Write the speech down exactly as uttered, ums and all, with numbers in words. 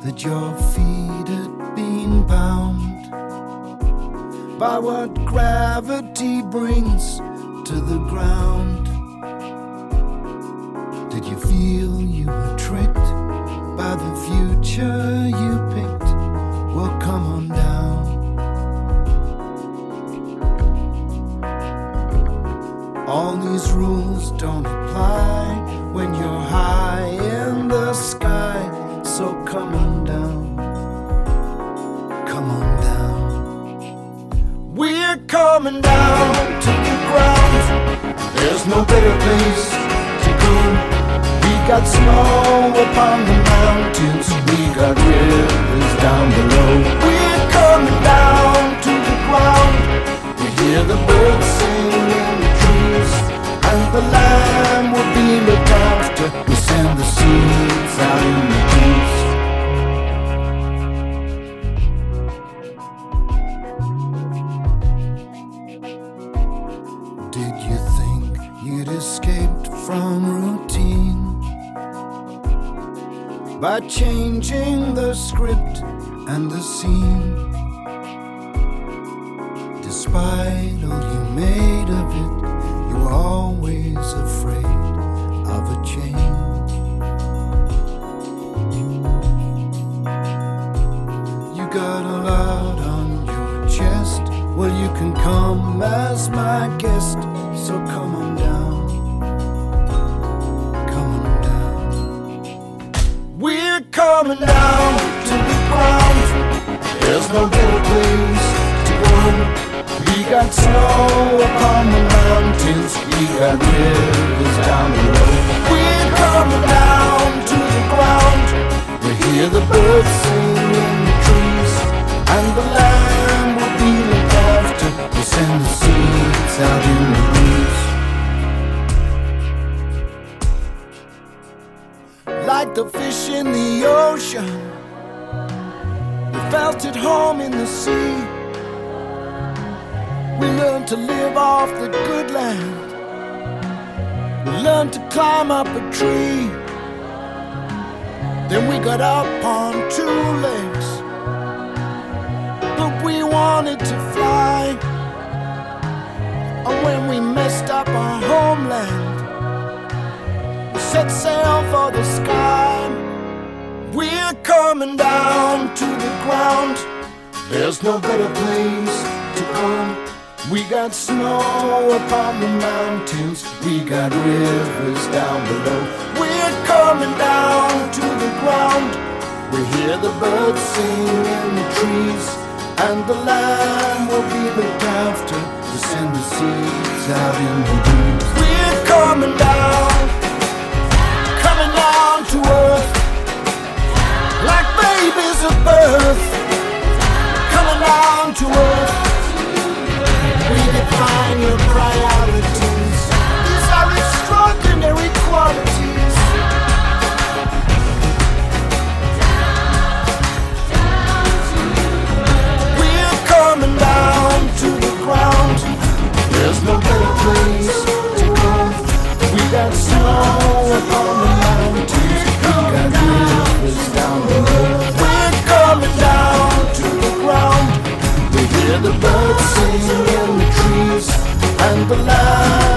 that your feet had been bound by what gravity brings to the ground. Did you feel you were tricked by the future you picked? Well, come on down. All these rules don't apply when you're high in the sky. So come on down, come on down. We're coming down to the ground. There's no better place to go. We got snow upon the mountains, we got rivers down below. We're coming down to the ground. We hear the birds sing in the trees, and the land will be looked after. We send the seeds out in the breeze. Did you think you'd escaped from routine by changing the script and the scene? Despite all you made of it, you were always afraid of a change. You got a lot on your chest. Well, you can come as my guest. So come on down, come on down. We're coming down to the ground. There's no better place to go. We got snow upon the mountains, we got rivers down below. We're coming down to the ground. We hear the birds sing in the trees, and the land will be looked after. We send the seeds out in the breeze. Like the fish in the ocean, we felt at home in the sea. We learned to live off the good land. We learned to climb up a tree. Then we got up on two legs, but we wanted to fly. And when we messed up our homeland, we set sail for the sky. We're coming down to the ground. There's no better place to go. We got snow upon the mountains, we got rivers down below. We're coming down to the ground. We hear the birds sing in the trees, and the land will be looked after. We send the seeds out in the breeze. We're coming down, coming down to earth, like babies at birth. Coming down to earth. Redefine your priorities. These are extraordinary qualities. We're coming down to the ground. There's no better place to go. We got snow upon the mountains, we got rivers down below. We're coming down to the ground. We hear the birds sing in the trees, and the land